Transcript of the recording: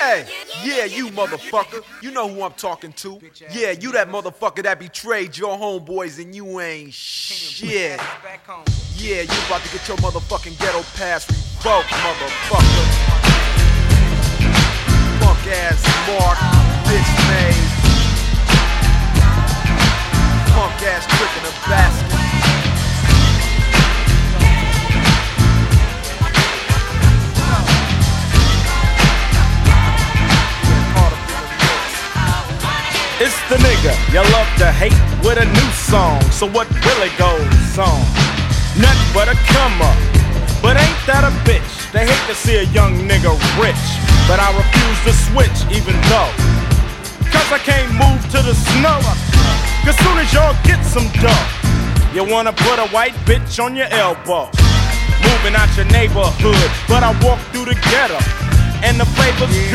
Hey, yeah, you motherfucker. You know who I'm talking to. Yeah, you that motherfucker that betrayed your homeboys and you ain't shit. Yeah, you about to get your motherfucking ghetto pass revoked, motherfucker. Fuck ass Mark, bitch made. Punk ass trick in a basket. It's the nigga you love to hate with a new song. So what really goes on? Nothing but a come up. But ain't that a bitch? They hate to see a young nigga rich. But I refuse to switch even though. Cause I can't move to the snow. Cause soon as y'all get some dough, you wanna put a white bitch on your elbow. Moving out your neighborhood, but I walk through the ghetto. And the flavor's good.